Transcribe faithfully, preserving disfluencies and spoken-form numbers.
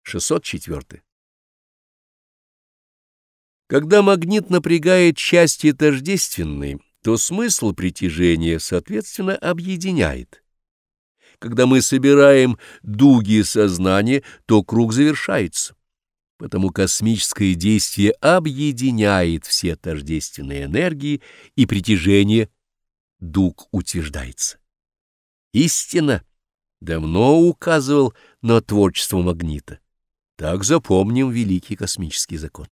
шестьсот четыре. Когда магнит напрягает части тождественные, то смысл притяжения, соответственно, объединяет. Когда мы собираем дуги сознания, то круг завершается. Потому космическое действие объединяет все тождественные энергии, и притяжение дуг утверждается. Истина давно указывал на творчество магнита. Так запомним великий космический закон.